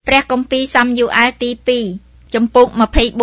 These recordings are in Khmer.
ព្រះគម្ពីរសាមយូអែលទី2ចំពុក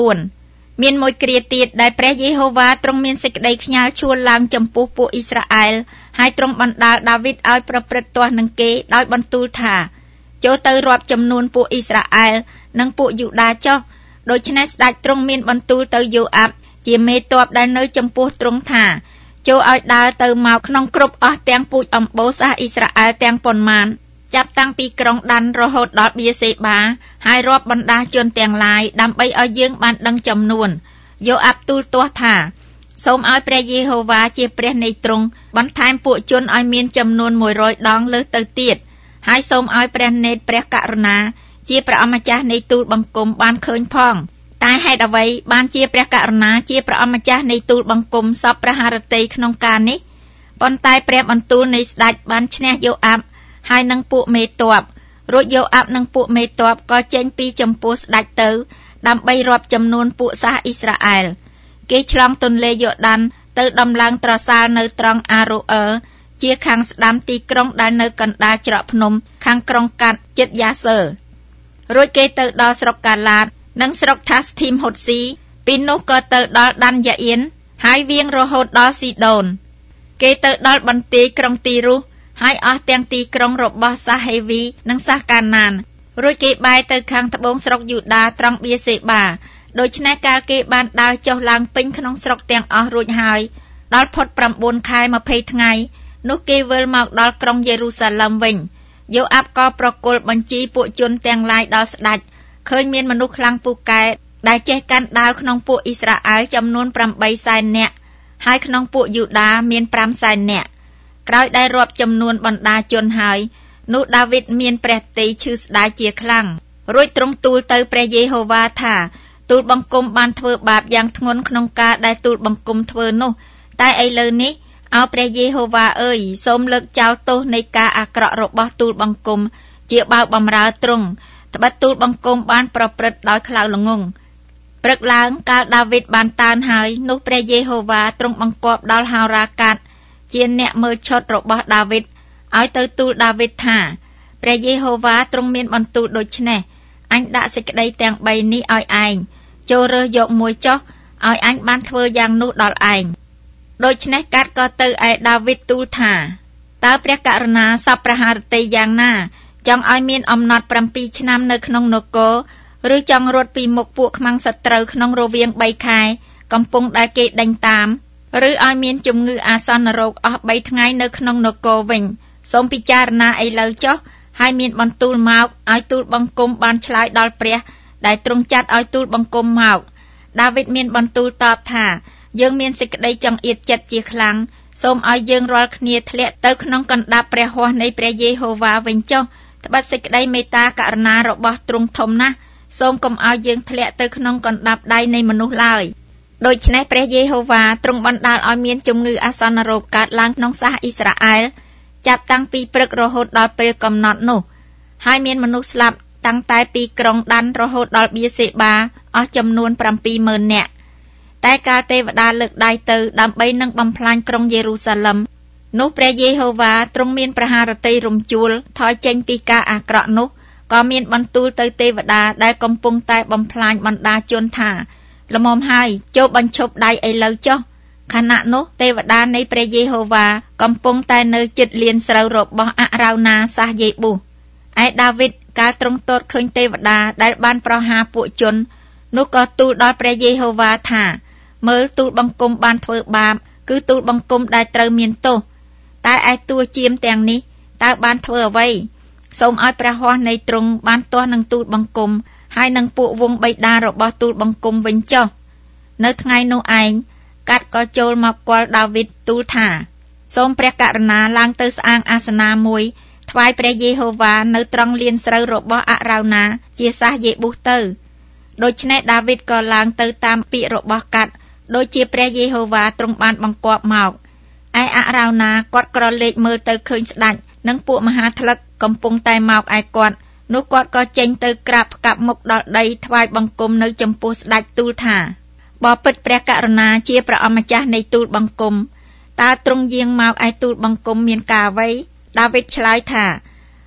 24មានមួយគ្រាទៀតដែលព្រះយេហូវ៉ាទ្រង់មានសេចក្តីខ្ញាល់ឈួលឡើងចំពោះពួកអ៊ីស្រាអែលហើយទ្រង់បណ្ដាលដាវីតឲ្យប្រព្រឹត្តទាស់នឹងគេដោយបន្ទូលថាចូលទៅរាប់ចំនួនពួកអ៊ីស្រាអែលនិងពួកយូដាចុះដូច្នេះស្ដេចទ្រង់មានបន្ទូលទៅយូអាប់ជាមេទ័ពដែលនៅចំពោះទ្រង់ថាចូលឲ្យដើរទៅមកក្នុងគ្រប់អស់ទាំងពូជអម្បូរសាសអ៊ីស្រាអែលទាំងប៉ុន្មានចាប់តាំងពីក្រុងដានរហូតដល់បៀសេបាហើយរាប់បណ្ដាជនទាំងឡាយដើម្បីឲ្យយើងបានដឹងចំនួនយូអាប់ទូលទាស់ថាសូមឲ្យព្រះយេហូវ៉ាជាព្រះនៃទ្រង់បន្ថែមពួកជនឲ្យមានចំនួន100ដងលើសទៅទៀតហើយសូមឲ្យព្រះនេតព្រះករុណាជាព្រះអម្ចាស់នៃទូលបង្គំបានឃើញផងតែហេតុអ្វីបានជាព្រះករុណាជាព្រះអម្ចាស់នៃទូលបង្គំសពព្រះハរតីក្នុងការនេះប៉ុន្តែព្រះបន្ទូលនៃស្ដេចបានឈ្នះយូអាប់ហើយនឹងពួកមេទ័ពរួចយូអាប់និងពួកមេទ័ពក៏ចេញពីចំពោះស្ដេចទៅដើម្បីរាប់ចំនួនពួកសាសអ៊ីស្រាអែលគេឆ្លងទន្លេយូដានទៅដំឡើងត្រសាលនៅត្រង់អារ៉ូអឺជាខាងស្ដាំទីក្រុងដែលនៅកណ្ដាលច្រកភ្នំខាងក្រុងកាត់ជិតយ៉ាសឺរួចគេទៅដល់ស្រុកកាឡាតនិងស្រុកថាស្ធីមហូតស៊ីពីនោះក៏ទៅដល់ដានយ៉ាអៀនហើយវាងរហូតដល់ស៊ីដូនគេទៅដល់បន្ទាយក្រុងទីរុសហើយអស់ទាំងទីក្រុងរបស់សាសហេវីនិងសាសកាណានរួចគេបែរទៅខាងត្បូងស្រុកយូដាត្រង់បៀសេបាដូច្នេះកាលគេបានដើរចុះឡើងពេញក្នុងស្រុកទាំងអស់រួចហើយដល់ផុត9ខែ20ថ្ងៃនោះគេវិលមកដល់ក្រុងយេរូសាឡឹមវិញយូអាប់ក៏ប្រគល់បញ្ជីពួកជនទាំងឡាយដល់ស្ដេចឃើញមានមនុស្សខ្លាំងពូកែដែលចេះកាន់ដាវក្នុងពួកអ៊ីស្រាអែលចំនួន8សែននាក់ហើយក្នុងពួកយូដាមាន5សែននាក់ក្រោយដែលរាប់ចំនួនបណ្ដាជនហើយនោះដាវីតមានព្រះទ័យឈឺស្ដាយជាខ្លាំងរួចទ្រង់ទូលទៅព្រះយេហូវ៉ាថាទូលបង្គំបានធ្វើបាបយ៉ាងធ្ងន់ក្នុងការដែលទូលបង្គំធ្វើនោះតែឥឡូវនេះអោព្រះយេហូវ៉ាអើយសូមលើកចោលទោសនៃការអាក្រក់របស់ទូលបង្គំជាបៅបំរើទ្រង់ត្បិតទូលបង្គំបានប្រព្រឹត្តដោយខ្លៅល្ងង់ព្រឹកឡើងកាលដាវីតបានតើនហើយនោះព្រះយេហូវ៉ាទ្រង់បង្គាប់ដល់ហោរាកាតជាអ្នកមើលឈុតរបស់ដាវីតឲ្យទៅទូលដាវីតថាព្រះយេហូវ៉ាទ្រង់មានបន្ទូលដូច្នេះអញដាក់សេចក្តីទាំង3នេះឲ្យឯងចូលរើសយកមួយចុះឲ្យអញបានធ្វើយ៉ាងនោះដល់ឯងដូច្នេះកាត់ក៏ទៅឯដាវីតទូលថាតើព្រះករុណាសពព្រះハរតីយ៉ាងណាចង់ឲ្យមានអំណត់7ឆ្នាំនៅក្នុងនគរឬចង់រត់ពីមុខពួកខ្មាំងសត្រូវក្នុងរវាង3ខែកំពុងដែលគេដេញតាមឬឲ្យមានជំងឺអាសន្នរោគអស់3ថ្ងៃនៅក្នុងនគរវិញសូមពិចារណាឥឡូវចុះហើយមានបន្ទូលមកឲ្យទូលបង្គំបានឆ្លើយដល់ព្រះដែលទ្រង់ចាត់ឲ្យទូលបង្គំមកដាវីតមានបន្ទូលតបថាយើងមានសេចក្តីចង្អៀតចិត្តជាខ្លាំងសូមឲ្យយើងរាល់គ្នាធ្លាក់ទៅក្នុងកណ្ដាប់ព្រះហស្ថនៃព្រះយេហូវ៉ាវិញចុះត្បិតសេចក្តីមេត្តាករុណារបស់ទ្រង់ធំណាស់សូមកុំឲ្យយើងធ្លាក់ទៅក្នុងកណ្ដាប់ដៃនៃមនុស្សឡើយដូច្នេះព្រះយេហូវ៉ាទ្រង់បណ្ដាលឲ្យមានជំងឺអាសន្នរោគកើតឡើងក្នុងសាសអ៊ីស្រាអែលចាប់តាំងពីព្រឹករហូតដល់ពេលកំណត់នោះហើយមានមនុស្សស្លាប់តាំងតែពីក្រុងដានរហូតដល់បៀសេបាអស់ចំនួន 70000 នាក់តែកាលទេវតាលើកដៃទៅដើម្បីនឹងបំផ្លាញក្រុងយេរូសាឡឹមនោះព្រះយេហូវ៉ាទ្រង់មានព្រះハរតីរំជួលថយចេញពីការអាក្រក់នោះក៏មានបន្ទូលទៅទេវតាដែលកំពុងតែបំផ្លាញបណ្ដាជនថាល្មមហើយចូលបញ្ឈប់ដៃឥឡូវចុះខណៈនោះទេវតានៃព្រះយេហូវ៉ាកំពុងតែនៅជិតលានស្រូវរបស់អរ៉ៅណាសាសយេប៊ូសឯដាវីតកាលទ្រង់ទតឃើញទេវតាដែលបានប្រហារពួកជននោះក៏ទូលដល់ព្រះយេហូវ៉ាថាមើលទូលបង្គំបានធ្វើបាបគឺទូលបង្គំដែលត្រូវមានទោសតែឯតួជាមទាំងនេះតើបានធ្វើអ្វីសូមឲ្យព្រះហស្ថនៃទ្រង់បានទាស់នឹងទូលបង្គំហើយនឹងពួកវងបិតារបស់ទូលបង្គំវិញចុះនៅថ្ងៃនោះឯងកាត់ក៏ចូលមកគាល់ដាវីតទូលថាសូមព្រះករុណាឡើងទៅស្អាងអាសនាមួយថ្វាយព្រះយេហូវ៉ានៅត្រង់លានស្រូវរបស់អរ៉ៅណាជាសាសយេប៊ូសទៅដូច្នេះដាវីតក៏ឡើងទៅតាមពាក្យរបស់កាត់ដូចជាព្រះយេហូវ៉ាទ្រង់បានបង្គាប់មកឯអរ៉ៅណាគាត់ក្រឡេកមើលទៅឃើញស្ដេចនិងពួកមហាថ្លឹកកំពុងតែមកឯគាត់នោះគាត់ក៏ចេញទៅក្រាបផ្កាប់មុខដល់ដីថ្វាយបង្គំនៅចំពោះស្ដេចទូលថាបបិទ្ធព្រះករុណាជាព្រះអម្ចាស់នៃទូលបង្គំតើទ្រង់យាងមកឯទូលបង្គំមានការអ្វីដាវីតឆ្លើយថា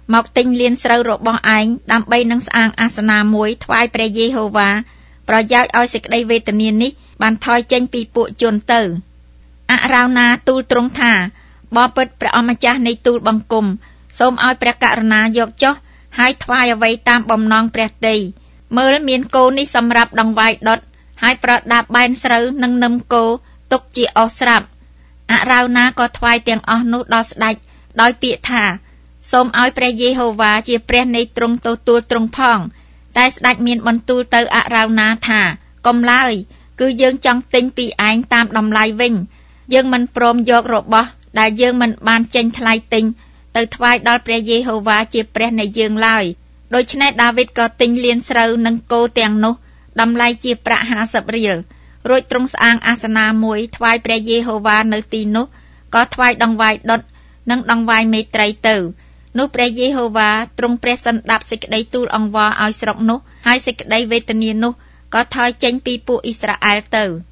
មកទិញលានស្រូវរបស់ឯងដើម្បីនឹងស្អាងអាសនាមួយថ្វាយព្រះយេហូវ៉ាប្រយោជន៍ឲ្យសេចក្តីវេទនានេះបានថយចេញពីពួកជនទៅអរោណាទូលទ្រង់ថាបបិទ្ធព្រះអម្ចាស់នៃទូលបង្គំសូមឲ្យព្រះករុណាយកចុះហើយថ្វាយអ្វីតាមបំណងព្រះទ័យមើលមានគោនេះសម្រាប់ដង្វាយដុតហើយប្រដាប់បែនស្រូវនិងនឹមគោទុកជាអស់ស្រាប់អរោណាក៏ថ្វាយទាំងអស់នោះដល់ស្ដេចដោយពាក្យថាសូមឲ្យព្រះយេហូវ៉ាជាព្រះនៃទ្រង់ទទួលទ្រង់ផងតែស្ដេចមានបន្ទូលទៅអរោណាថាកុំឡើយគឺយើងចង់ទិញពីឯងតាមតម្លៃវិញយើងមិនព្រមយករបស់ដែលយើងមិនបានចេញថ្លៃទិញទៅថ្វាយដល់ព្រះយេហូវ៉ាជាព្រះនៃយើងឡើយដូច្នេះដាវីតក៏ទិញលានស្រូវនិងគោទាំងនោះតម្លៃជាប្រាក់50រៀលរួចទ្រង់ស្អាងអាសនាមួយថ្វាយព្រះយេហូវ៉ានៅទីនោះក៏ថ្វាយដង្វាយដុតនិងដង្វាយមេត្រីទៅនោះព្រះយេហូវ៉ាទ្រង់ព្រះសន្តាប់សេចក្តីទូលអង្វរឲ្យស្រុកនោះហើយសេចក្តីវេទនានោះក៏ថយចេញពីពួកអ៊ីស្រាអែលទៅ